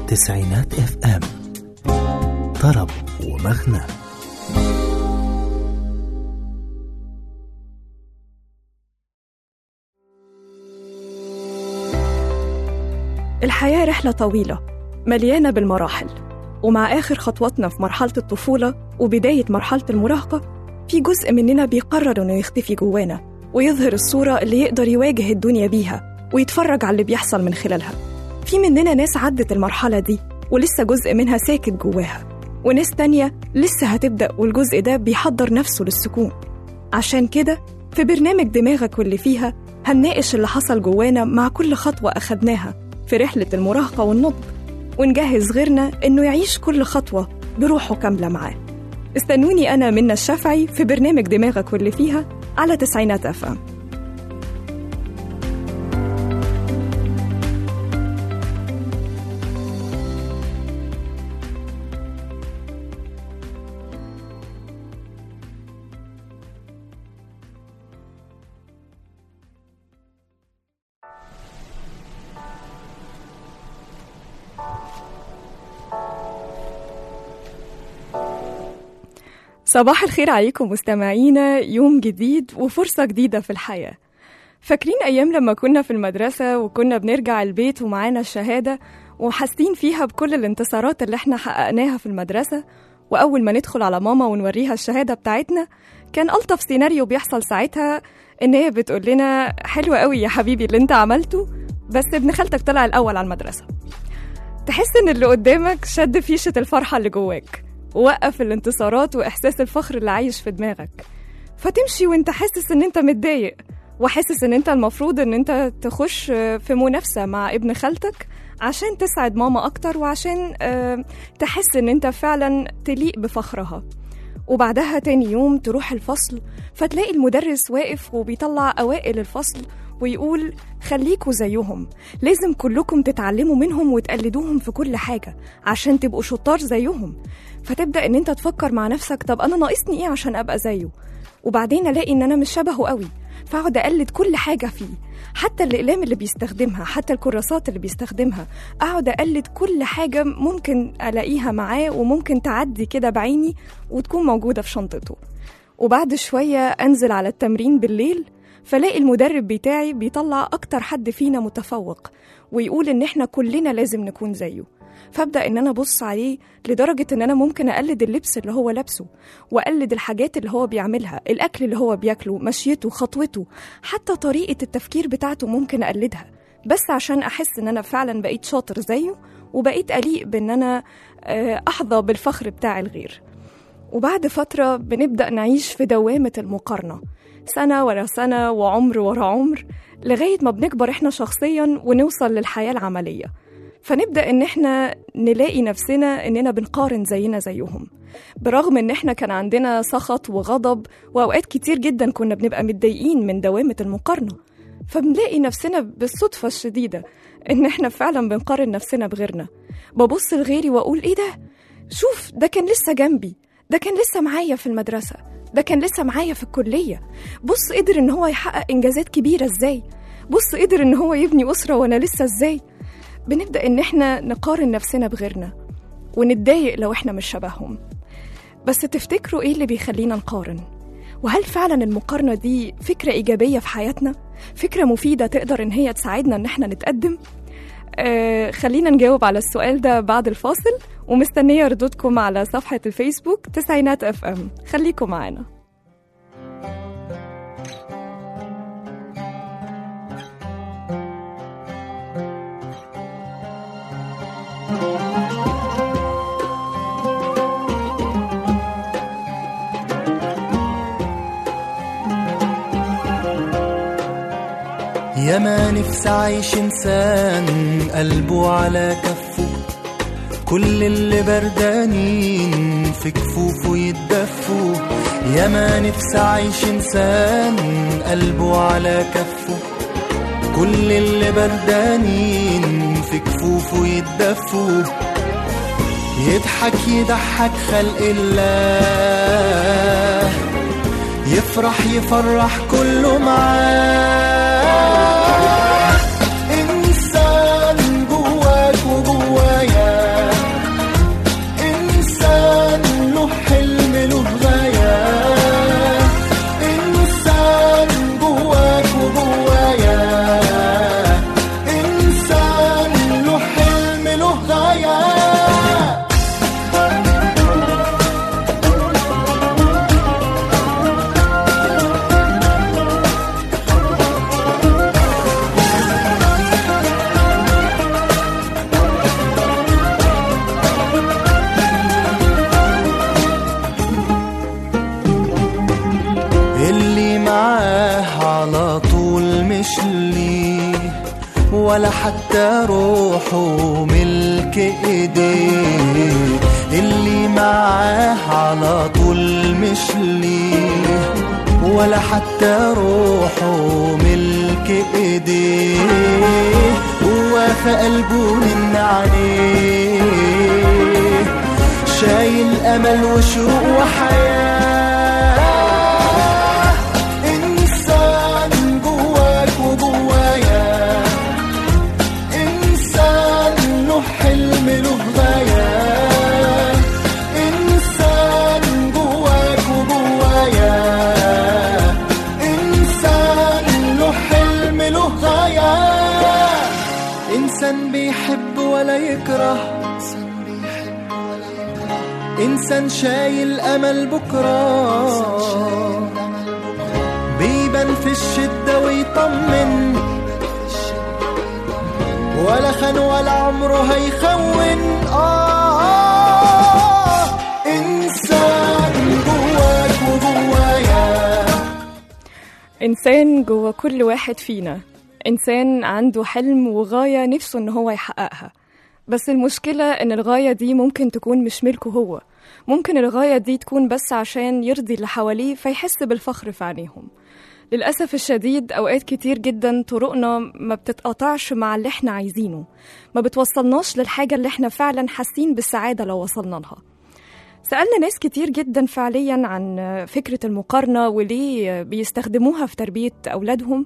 تسعينات اف ام، طرب ومغنى. الحياة رحلة طويلة مليانة بالمراحل، ومع آخر خطواتنا في مرحلة الطفولة وبداية مرحلة المراهقة في جزء مننا بيقرر إنه يختفي جوانا ويظهر الصورة اللي يقدر يواجه الدنيا بيها ويتفرج على اللي بيحصل من خلالها. في مننا ناس عدت المرحلة دي ولسه جزء منها ساكت جواها، وناس تانية لسه هتبدأ والجزء ده بيحضر نفسه للسكون. عشان كده في برنامج دماغك واللي فيها هنناقش اللي حصل جوانا مع كل خطوة أخدناها في رحلة المراهقة والنضج، ونجهز غيرنا إنه يعيش كل خطوة بروحه كاملة معاه. استنوني أنا منى الشافعي في برنامج دماغك واللي فيها على تسعينات اف ام. صباح الخير عليكم مستمعينا، يوم جديد وفرصة جديدة في الحياة. فاكرين أيام لما كنا في المدرسة وكنا بنرجع البيت ومعانا الشهادة وحاسين فيها بكل الانتصارات اللي احنا حققناها في المدرسة، وأول ما ندخل على ماما ونوريها الشهادة بتاعتنا كان ألطف سيناريو بيحصل ساعتها إن هي بتقول لنا حلو قوي يا حبيبي اللي انت عملته، بس ابن خالتك طلع الأول على المدرسة. تحس إن اللي قدامك شد فيشة الفرحة اللي جواك ووقف الانتصارات وإحساس الفخر اللي عايش في دماغك، فتمشي وانت حاسس ان انت متضايق وحاسس ان انت المفروض ان انت تخش في منافسة مع ابن خالتك عشان تسعد ماما أكتر وعشان تحس ان انت فعلا تليق بفخرها. وبعدها تاني يوم تروح الفصل فتلاقي المدرس واقف وبيطلع أوائل الفصل ويقول خليكوا زيهم، لازم كلكم تتعلموا منهم وتقلدوهم في كل حاجة عشان تبقوا شطار زيهم. فتبدأ ان انت تفكر مع نفسك طب انا ناقصني ايه عشان ابقى زيه، وبعدين الاقي ان انا مش شبهه قوي فاقعد اقلد كل حاجة فيه، حتى الاقلام اللي بيستخدمها، حتى الكراسات اللي بيستخدمها، اقعد اقلد كل حاجة ممكن الاقيها معاه وممكن تعدي كده بعيني وتكون موجودة في شنطته. وبعد شوية انزل على التمرين بالليل فلاقي المدرب بتاعي بيطلع أكتر حد فينا متفوق ويقول إن إحنا كلنا لازم نكون زيه، فابدأ إن أنا أبص عليه لدرجة إن أنا ممكن أقلد اللبس اللي هو لابسه وأقلد الحاجات اللي هو بيعملها، الأكل اللي هو بياكله، مشيته، خطوته، حتى طريقة التفكير بتاعته ممكن أقلدها، بس عشان أحس إن أنا فعلا بقيت شاطر زيه وبقيت أليق بإن أنا أحظى بالفخر بتاع الغير. وبعد فترة بنبدأ نعيش في دوامة المقارنة، سنة ورا سنة وعمر ورا عمر، لغاية ما بنكبر إحنا شخصياً ونوصل للحياة العملية، فنبدأ إن إحنا نلاقي نفسنا إننا بنقارن زينا زيهم، برغم إن إحنا كان عندنا سخط وغضب وأوقات كتير جداً كنا بنبقى متضايقين من دوامة المقارنة. فبنلاقي نفسنا بالصدفة الشديدة إن إحنا فعلاً بنقارن نفسنا بغيرنا. ببص لغيري وأقول إيه ده؟ شوف ده كان لسه جنبي، ده كان لسه معايا في المدرسة، ده كان لسه معايا في الكلية، بص قدر إن هو يحقق إنجازات كبيرة إزاي، بص قدر إن هو يبني أسرة وأنا لسه إزاي. بنبدأ إن إحنا نقارن نفسنا بغيرنا ونتضايق لو إحنا مش شبههم. بس تفتكروا إيه اللي بيخلينا نقارن؟ وهل فعلا المقارنة دي فكرة إيجابية في حياتنا؟ فكرة مفيدة تقدر إن هي تساعدنا إن إحنا نتقدم؟ خلينا نجاوب على السؤال ده بعد الفاصل، ومستنية ردودكم على صفحة الفيسبوك تسعينات اف ام. خليكم معنا. يا ما نفسي عايش إنسان قلبه على كفه، كل اللي بردانين في كفوفه يتدفوا. يا ما نفسي عايش إنسان قلبه على كفه، كل اللي بردانين في كفوفه يتدفوا. يضحك يضحك خلق الله، يفرح يفرح كله معاه. إنسان جواك وجوايا ولا حتى روحه ملك ايديه، اللي معاه على طول مش ليه، ولا حتى روحه ملك ايديه، هو في قلبه من عليه، شايل امل وشوق وحياه، انسان جواك وجوايا، انسان له حلم له غايه، انسان جواك وجوايا، انسان له حلم له غايه، انسان بيحب ولا يكره، إنسان شايل أمل بكرة، بيبان في الشدة ويطمن، ولا خان ولا عمره هيخون، إنسان جواك وجوايا، إنسان جوا كل واحد فينا، إنسان عنده حلم وغاية نفسه إن هو يحققها. بس المشكلة إن الغاية دي ممكن تكون مش ملكه هو، ممكن الغاية دي تكون بس عشان يرضي اللي حواليه فيحس بالفخر في عينيهم. للأسف الشديد أوقات كتير جدا طرقنا ما بتتقطعش مع اللي احنا عايزينه، ما بتوصلناش للحاجة اللي احنا فعلا حاسين بالسعادة لو وصلنا لها. سألنا ناس كتير جدا فعليا عن فكرة المقارنة وليه بيستخدموها في تربية أولادهم،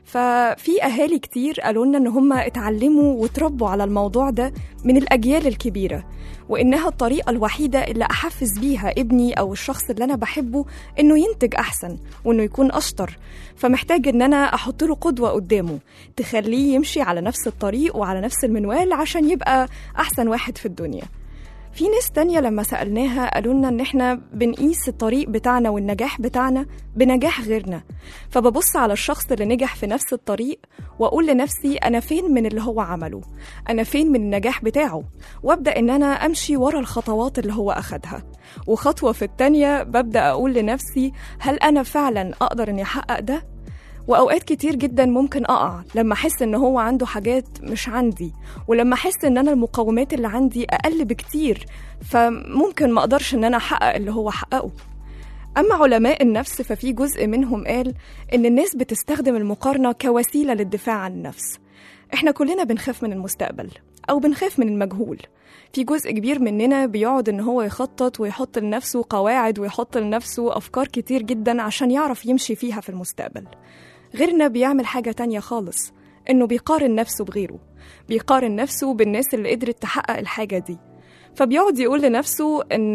ففي أهالي كتير قالوا لنا إن هم اتعلموا وتربوا على الموضوع ده من الأجيال الكبيرة، وإنها الطريقة الوحيدة اللي أحفز بيها ابني أو الشخص اللي أنا بحبه إنه ينتج أحسن وإنه يكون أشطر، فمحتاج إن أنا أحط له قدوة قدامه تخليه يمشي على نفس الطريق وعلى نفس المنوال عشان يبقى أحسن واحد في الدنيا. في ناس تانية لما سألناها قالوا لنا إن إحنا بنقيس الطريق بتاعنا والنجاح بتاعنا بنجاح غيرنا، فببص على الشخص اللي نجح في نفس الطريق وأقول لنفسي أنا فين من اللي هو عمله، أنا فين من النجاح بتاعه، وأبدأ إن أنا أمشي ورا الخطوات اللي هو أخدها، وخطوة في التانية ببدأ أقول لنفسي هل أنا فعلا أقدر إني أحقق ده؟ وأوقات كتير جدا ممكن أقع لما أحس إن هو عنده حاجات مش عندي، ولما أحس إن أنا المقومات اللي عندي أقل بكتير، فممكن ما أقدرش إن أنا أحقق اللي هو حققه. أما علماء النفس ففي جزء منهم قال إن الناس بتستخدم المقارنة كوسيلة للدفاع عن النفس. إحنا كلنا بنخاف من المستقبل أو بنخاف من المجهول، في جزء كبير مننا بيقعد إن هو يخطط ويحط لنفسه قواعد ويحط لنفسه أفكار كتير جدا عشان يعرف يمشي فيها في المستقبل. غيرنا بيعمل حاجة تانية خالص، إنه بيقارن نفسه بغيره، بيقارن نفسه بالناس اللي قدرت تحقق الحاجة دي، فبيقعد يقول لنفسه إن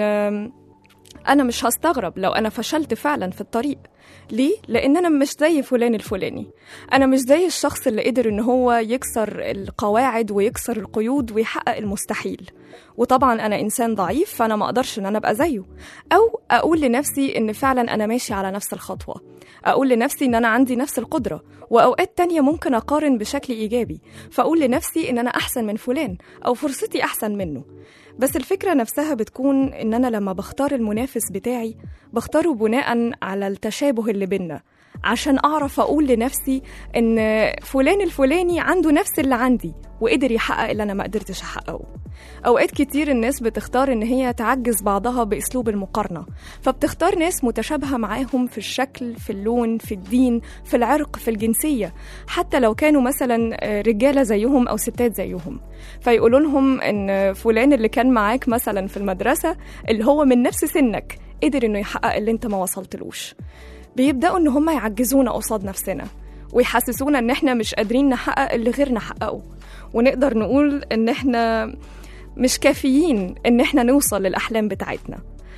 أنا مش هستغرب لو أنا فشلت فعلا في الطريق. ليه؟ لأن أنا مش زي فلان الفلاني، أنا مش زي الشخص اللي قدر إن هو يكسر القواعد ويكسر القيود ويحقق المستحيل، وطبعا أنا إنسان ضعيف فأنا ما أقدرش إن أنا أبقى زيه. أو أقول لنفسي إن فعلا أنا ماشي على نفس الخطوة، أقول لنفسي إن أنا عندي نفس القدرة، وأوقات تانية ممكن أقارن بشكل إيجابي، فأقول لنفسي إن أنا أحسن من فلان أو فرصتي أحسن منه. بس الفكرة نفسها بتكون إن أنا لما بختار المنافس بتاعي بختاره بناء على التشابه اللي بينا، عشان أعرف أقول لنفسي إن فلان الفلاني عنده نفس اللي عندي وقدر يحقق اللي أنا ما قدرتش أحققه. أوقات كتير الناس بتختار إن هي تعجز بعضها بأسلوب المقارنة، فبتختار ناس متشابهة معاهم في الشكل، في اللون، في الدين، في العرق، في الجنسية، حتى لو كانوا مثلا رجالة زيهم أو ستات زيهم، فيقولوا لهم إن فلان اللي كان معاك مثلا في المدرسة اللي هو من نفس سنك قدر إنه يحقق اللي أنت ما وصلتلوش. بيبدأوا إن هم يعجزونا قصاد نفسنا ويحسسونا إن إحنا مش قادرين نحقق اللي غيرنا حققه، ونقدر نقول إن إحنا مش كافيين إن إحنا نوصل للأحلام بتاعتنا.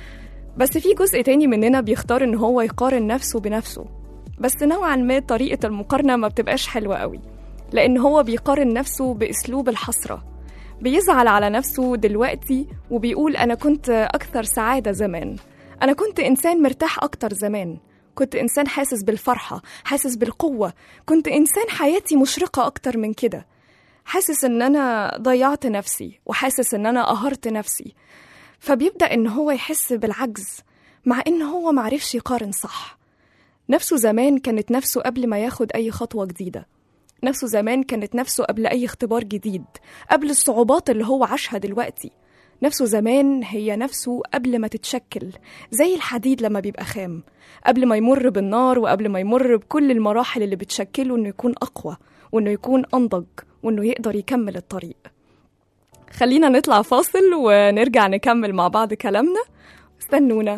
بس في جزء تاني مننا بيختار إن هو يقارن نفسه بنفسه، بس نوعا ما طريقة المقارنة ما بتبقاش حلوة قوي، لأن هو بيقارن نفسه بأسلوب الحسرة، بيزعل على نفسه دلوقتي وبيقول أنا كنت أكثر سعادة زمان، أنا كنت إنسان مرتاح أكتر زمان، كنت إنسان حاسس بالفرحة، حاسس بالقوة، كنت إنسان حياتي مشرقة أكتر من كده، حاسس إن أنا ضيعت نفسي وحاسس إن أنا قهرت نفسي. فبيبدأ إن هو يحس بالعجز مع إن هو معرفش يقارن صح. نفسه زمان كانت نفسه قبل ما ياخد أي خطوة جديدة، نفسه زمان كانت نفسه قبل أي اختبار جديد، قبل الصعوبات اللي هو عاشها دلوقتي. نفسه زمان هي نفسه قبل ما تتشكل، زي الحديد لما بيبقى خام، قبل ما يمر بالنار وقبل ما يمر بكل المراحل اللي بتشكله إنه يكون أقوى وإنه يكون أنضج وإنه يقدر يكمل الطريق. خلينا نطلع فاصل ونرجع نكمل مع بعض كلامنا. استنونا.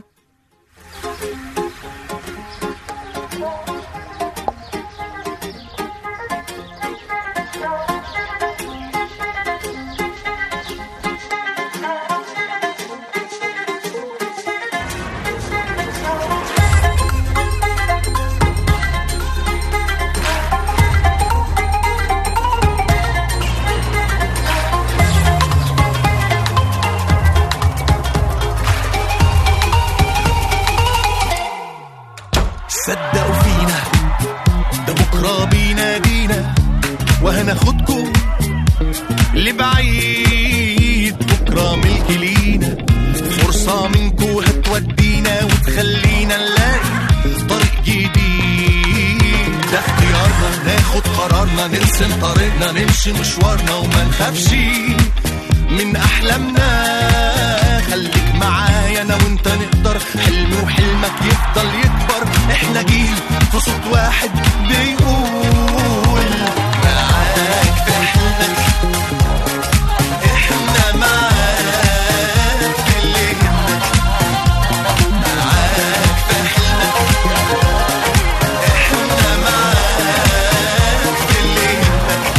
صدقوا فينا ده بكرة بينادينا وهناخدكم لبعيد، بكرة ملك لينا، فرصة منكو هتودينا وتخلينا نلاقي طريق جديد. ده اختيارنا ناخد قرارنا، نرسم طريقنا، نمشي مشوارنا وما نخافش من أحلامنا. خليك معايا أنا وانت نقدر، حلمي وحلمك يفضل يكبر. احنا جيل في صوت واحد بيقول معاك في حلمك، احنا معاك في اللي يهمك. معاك في حلمك، احنا معاك في اللي يهمك.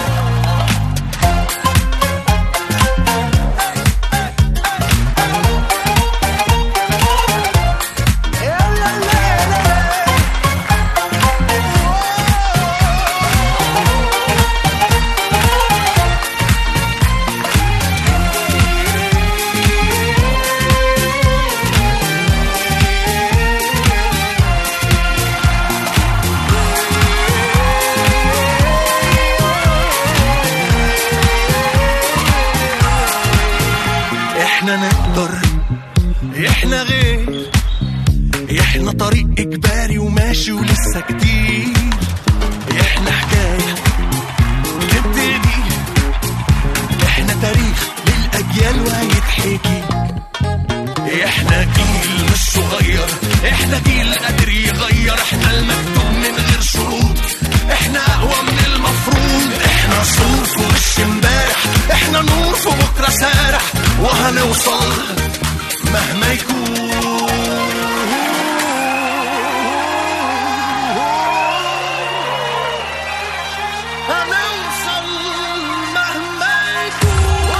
احنا نقدر، احنا غير، احنا طريق اجباري وماشي ولسه كتير. احنا حكاية تبتدي، احنا تاريخ للأجيال وهيتحكي. احنا جيل مش صغير، احنا جيل قادر يغير. احنا المكتوب من غير شروط، احنا اقوى من المفروض. احنا صور في وش امبارح، احنا نور في بكره سارح، وهنوصل مهما يكون. هنوصل مهما يكون.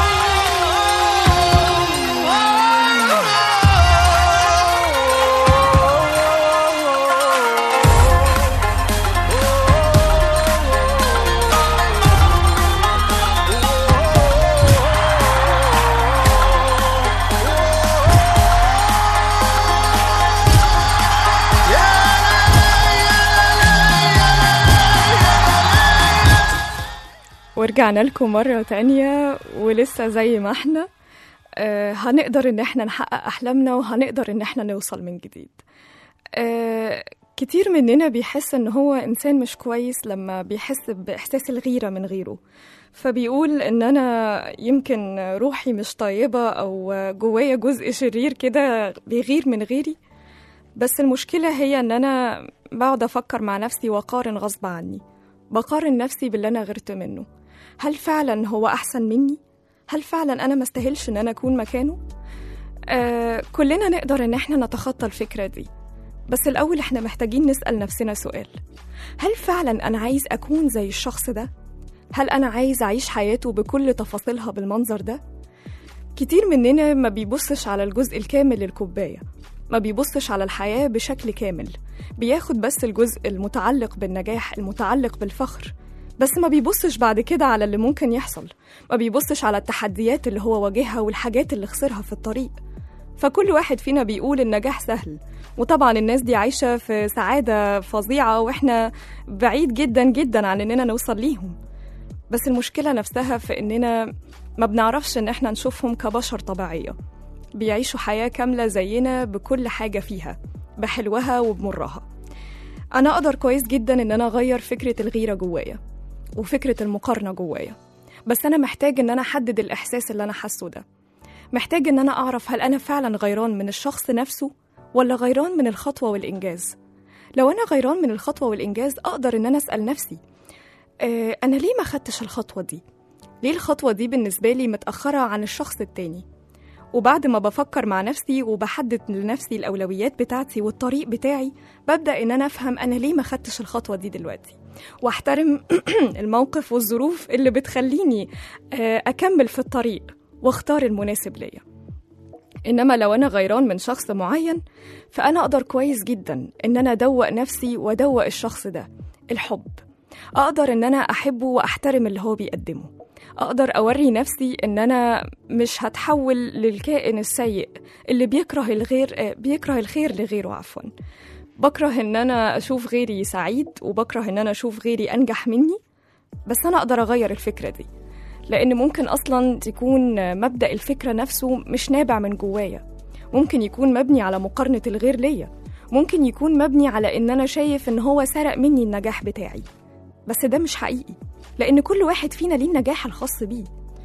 ورجعنا لكم مرة تانية ولسه زي ما احنا هنقدر ان احنا نحقق احلامنا وهنقدر ان احنا نوصل من جديد. كتير مننا بيحس ان هو انسان مش كويس لما بيحس باحساس الغيرة من غيره، فبيقول ان انا يمكن روحي مش طيبة او جوايا جزء شرير كده بيغير من غيري. بس المشكلة هي ان انا بقعد افكر مع نفسي واقارن غصب عني، بقارن نفسي باللي انا غيرت منه. هل فعلا هو احسن مني؟ هل فعلا انا ما استاهلش ان انا اكون مكانه؟ كلنا نقدر ان احنا نتخطى الفكرة دي، بس الاول احنا محتاجين نسأل نفسنا سؤال: هل فعلا انا عايز اكون زي الشخص ده؟ هل انا عايز اعيش حياته بكل تفاصيلها بالمنظر ده؟ كتير مننا ما بيبصش على الجزء الكامل للكوباية، ما بيبصش على الحياة بشكل كامل، بياخد بس الجزء المتعلق بالنجاح، المتعلق بالفخر، بس ما بيبصش بعد كده على اللي ممكن يحصل، ما بيبصش على التحديات اللي هو واجهها والحاجات اللي خسرها في الطريق. فكل واحد فينا بيقول النجاح سهل، وطبعا الناس دي عايشة في سعادة فظيعة وإحنا بعيد جدا جدا عن إننا نوصل ليهم. بس المشكلة نفسها في إننا ما بنعرفش إن إحنا نشوفهم كبشر طبيعية بيعيشوا حياة كاملة زينا بكل حاجة فيها، بحلوها وبمرها. أنا أقدر كويس جدا إن أنا أغير فكرة الغيرة جوايا، وفكرة المقارنة جوايا، بس أنا محتاج إن أنا أحدد الإحساس اللي أنا حاسه ده. محتاج إن أنا أعرف هل أنا فعلا غيران من الشخص نفسه ولا غيران من الخطوة والإنجاز. لو أنا غيران من الخطوة والإنجاز أقدر إن أنا أسأل نفسي أنا ليه ما خدتش الخطوة دي؟ ليه الخطوة دي بالنسبة لي متأخرة عن الشخص التاني؟ وبعد ما بفكر مع نفسي وبحدد لنفسي الأولويات بتاعتي والطريق بتاعي، ببدأ إن أنا أفهم أنا ليه ما خدتش الخطوة دي دلوقتي، واحترم الموقف والظروف اللي بتخليني أكمل في الطريق واختار المناسب ليا. إنما لو أنا غيران من شخص معين، فأنا أقدر كويس جدا إن أنا أدوق نفسي وأدوق الشخص ده الحب. أقدر إن أنا أحبه وأحترم اللي هو بيقدمه. أقدر أوري نفسي إن أنا مش هتحول للكائن السيء اللي بيكره الخير لغيره. عفوا، بكره إن أنا أشوف غيري سعيد وبكره إن أنا أشوف غيري أنجح مني، بس أنا أقدر أغير الفكرة دي، لأن ممكن أصلاً تكون مبدأ الفكرة نفسه مش نابع من جوايا. ممكن يكون مبني على مقارنة الغير ليا، ممكن يكون مبني على إن أنا شايف إن هو سرق مني النجاح بتاعي، بس ده مش حقيقي، لأن كل واحد فينا ليه النجاح الخاص بيه.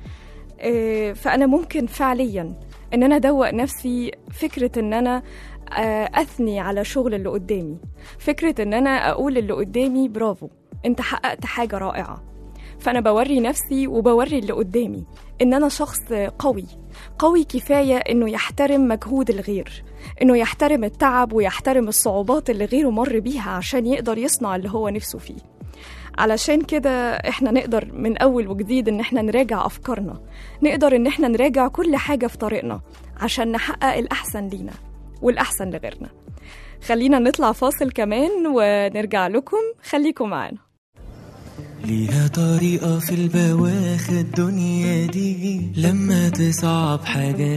فأنا ممكن فعلياً إن أنا أدوق نفسي فكرة إن أنا أثني على شغل اللي قدامي، فكرة إن أنا أقول اللي قدامي برافو أنت حققت حاجة رائعة. فأنا بوري نفسي وبوري اللي قدامي إن أنا شخص قوي كفاية إنه يحترم مجهود الغير، إنه يحترم التعب ويحترم الصعوبات اللي غيره مر بيها عشان يقدر يصنع اللي هو نفسه فيه. علشان كده إحنا نقدر من أول وجديد إن إحنا نراجع أفكارنا، نقدر إن إحنا نراجع كل حاجة في طريقنا عشان نحقق الأحسن لينا والأحسن لغيرنا. خلينا نطلع فاصل كمان ونرجع لكم، خليكم معانا. ليها طريقة في البواخ الدنيا دي، لما تصعب حاجة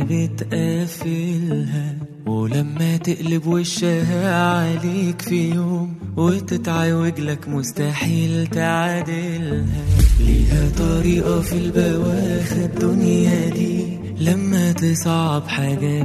بتقفلها، ولما تقلب وشها عليك في يوم وتتعوج لك مستحيل تعادلها. ليها طريقة في البواخ الدنيا دي، لما تصعب حاجة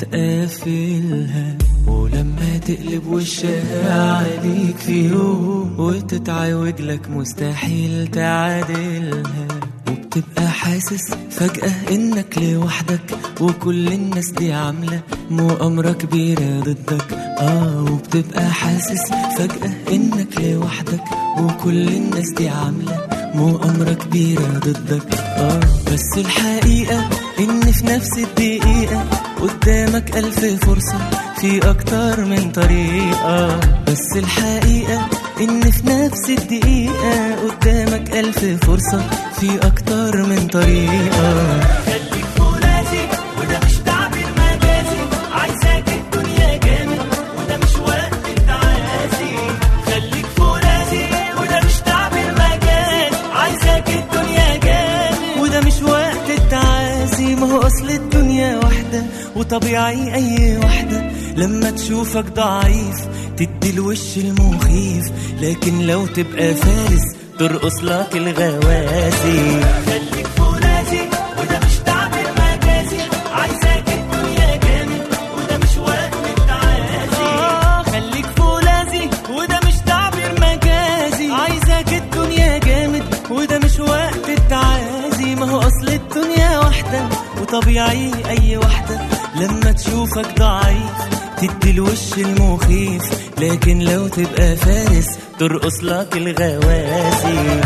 بتقفلها، ولما تقلب وشها عليك في يوم وتتعوج لك مستحيل تعادلها. وبتبقى حاسس فجأة انك لوحدك وكل الناس دي عاملة مؤامرة كبيرة ضدك. وبتبقى حاسس فجأة انك لوحدك وكل الناس دي عاملة مؤامرة كبيرة ضدك. بس الحقيقة ان في نفس الدقيقة قدامك 1000 فرصة في اكتر من طريقة. بس الحقيقة ان في نفس الدقيقة قدامك 1000 فرصة في اكتر من طريقة. خليك فولاذي وده مش تعبير مجازي، عايزاك الدنيا جامد وده مش وقت التعازي. خليك فولاذي وده مش تعبير مجازي، عايزاك الدنيا جامد وده مش وقت التعازي. ما هو اصل الدنيا واحدة وطبيعي اي واحدة لما تشوفك ضعيف تدي الوش المخيف، لكن لو تبقى فارس ترقص لك الغوازي. خليك فولاذي وده مش تعبير مجازي، عايزاك الدنيا جامد وده مش وقت التعازي. خليك فولاذي وده مش تعبير مجازي، عايزاك الدنيا جامد وده مش وقت التعازي. ما هو اصل الدنيا واحدة وطبيعي اي واحدة لما تشوفك ضعيف تدي الوش المخيف، لكن لو تبقى فارس ترقص لك الغوازي.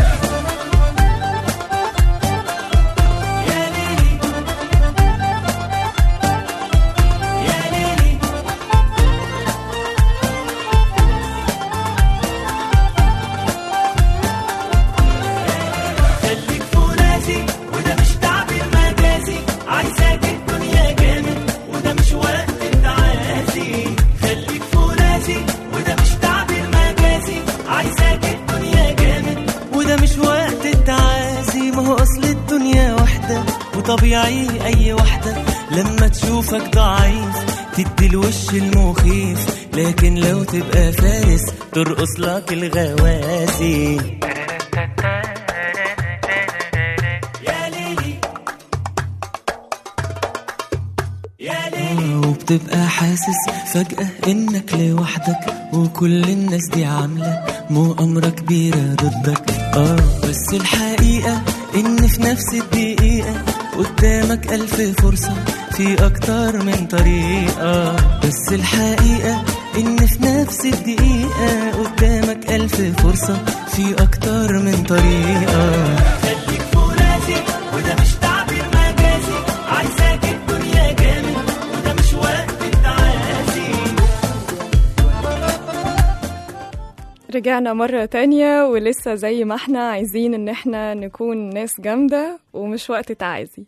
خليك فولاذي وده مش تعبير مجازي، عايزاك الدنيا جامد وده مش وقت التعازي. خليك فولاذي وده مش تعبير مجازي، عايزاك الدنيا جامد وده مش وقت التعازي. ما هو اصل الدنيا واحدة وطبيعي اي واحدة لما تشوفك ضعيف تدي الوش المخيف، لكن لو تبقى فارس ترقص لك الغوازي. وبتبقى حاسس فجأة انك لوحدك وكل الناس دي عاملة مؤامرة كبيرة ضدك. بس الحقيقة إن في نفس الدقيقة قدامك 1000 فرصة في أكتر من طريقة. بس الحقيقة إن في نفس الدقيقة قدامك 1000 فرصة في أكتر من طريقة. خليك فرازي وده مش تعبير مجازي، عايزاك الدنيا جامد وده مش وقت التعازي. رجعنا مرة تانية ولسه زي ما احنا عايزين ان احنا نكون ناس جامدة ومش وقت تعازي.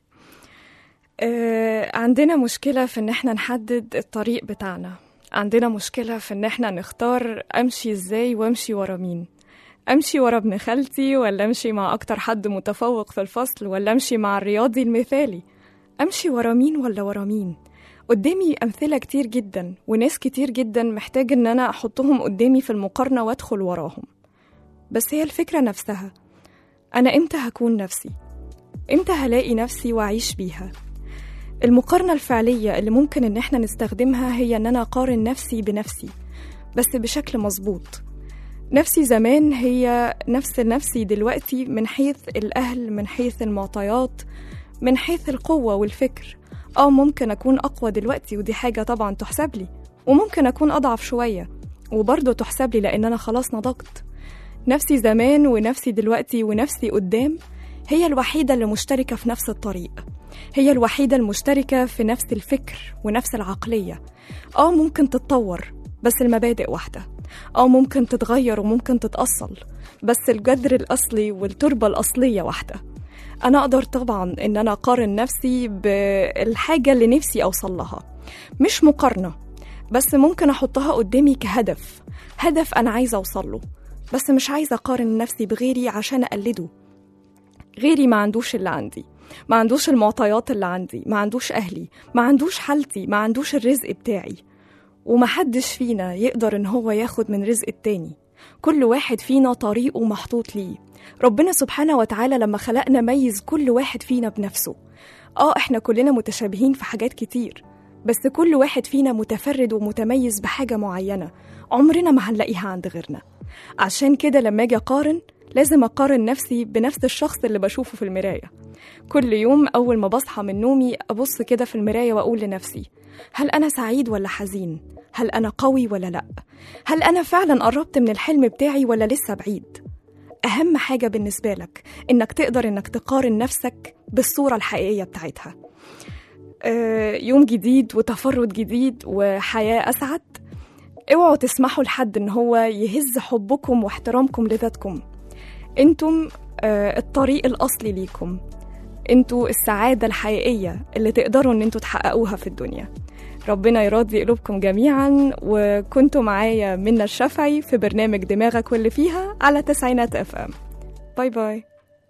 عندنا مشكلة في ان احنا نحدد الطريق بتاعنا، عندنا مشكلة في ان احنا نختار امشي ازاي وامشي ورا مين. امشي ورا ابن خالتي ولا امشي مع اكتر حد متفوق في الفصل ولا امشي مع الرياضي المثالي؟ امشي ورا مين ولا ورا مين؟ قدامي أمثلة كتير جدا وناس كتير جدا محتاج إن أنا أحطهم قدامي في المقارنة وأدخل وراهم. بس هي الفكرة نفسها، أنا إمتى هكون نفسي؟ إمتى هلاقي نفسي وأعيش بيها؟ المقارنة الفعلية اللي ممكن إن إحنا نستخدمها هي إن أنا أقارن نفسي بنفسي، بس بشكل مظبوط. نفسي زمان هي نفس نفسي دلوقتي، من حيث الأهل، من حيث المعطيات، من حيث القوة والفكر. ممكن أكون أقوى دلوقتي ودي حاجة طبعا تحسب لي، وممكن أكون أضعف شوية وبرضه تحسب لي لأن أنا خلاص نضجت. نفسي زمان ونفسي دلوقتي ونفسي قدام هي الوحيدة اللي مشتركة في نفس الطريق، هي الوحيدة المشتركة في نفس الفكر ونفس العقلية. ممكن تتطور بس المبادئ واحدة، ممكن تتغير وممكن تتأصل بس الجذر الأصلي والتربة الأصلية واحدة. أنا أقدر طبعاً إن أنا أقارن نفسي بالحاجة اللي نفسي أوصل لها، مش مقارنة، بس ممكن أحطها قدامي كهدف، هدف أنا عايزة أوصل له، بس مش عايزة أقارن نفسي بغيري عشان أقلده. غيري ما عندوش اللي عندي، ما عندوش المعطيات اللي عندي، ما عندوش أهلي، ما عندوش حالتي، ما عندوش الرزق بتاعي، ومحدش فينا يقدر إن هو ياخد من رزق التاني. كل واحد فينا طريقه محطوط ليه. ربنا سبحانه وتعالى لما خلقنا ميز كل واحد فينا بنفسه. احنا كلنا متشابهين في حاجات كتير، بس كل واحد فينا متفرد ومتميز بحاجة معينة عمرنا ما هنلاقيها عند غيرنا. عشان كده لما اجي أقارن لازم أقارن نفسي بنفس الشخص اللي بشوفه في المراية. كل يوم أول ما بصحى من نومي أبص كده في المراية وأقول لنفسي، هل أنا سعيد ولا حزين؟ هل أنا قوي ولا لأ؟ هل أنا فعلا قربت من الحلم بتاعي ولا لسه بعيد؟ أهم حاجة بالنسبة لك إنك تقدر إنك تقارن نفسك بالصورة الحقيقية بتاعتها. يوم جديد وتفرد جديد وحياة أسعد. اوعوا تسمحوا لحد إن هو يهز حبكم واحترامكم لذاتكم. انتم الطريق الأصلي ليكم، انتوا السعادة الحقيقية اللي تقدروا إن انتوا تحققوها في الدنيا. ربنا يراضي قلوبكم جميعا. وكنتوا معايا منى الشافعي في برنامج دماغك واللي فيها على 90 FM. باي باي.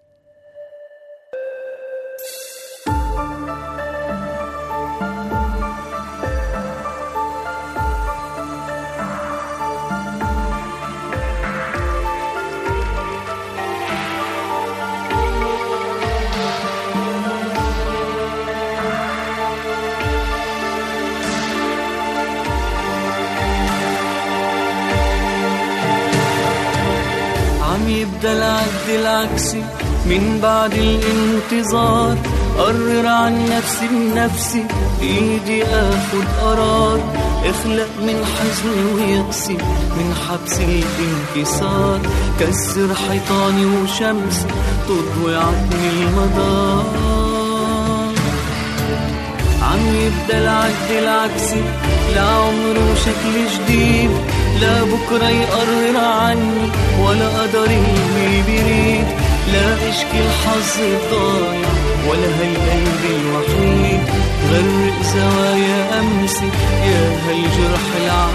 يبدأ العد العكسي من بعد الانتظار. قرر عن نفسي بنفسي بإيدي أخد قرار. اخلق من حزن ويقسي من حبس الانكسار. كسر حيطاني وشمس تضوي عني المدار. عم يبدأ العد العكسي لا عمره شكل جديد. لا بكرة يقرر عني ولا قدر اللي بيريد. لا اشكي الحظ الضايع ولا هالقلب الوحيد. غرق زوايا أمسي يا هالجرح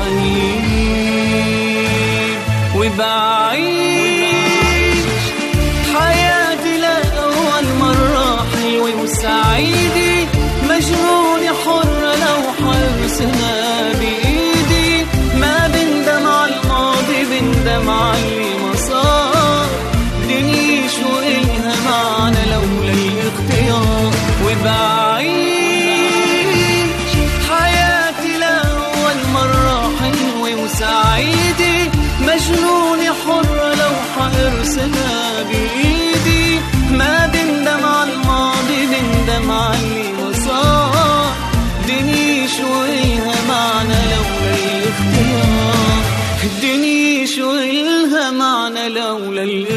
العنيد. وبعيش حياتي لأول مرة حلوة وسعيدة. مجنونة حرة لو حرسنا بإيدي. ما بندم على الماضي بندم على اللي ما صار. دنيش وإلها معنا لولا الاختيار. وبعيش حياتي لأول مرة حلوة وسعيدة. مجنونة حرة لو القلب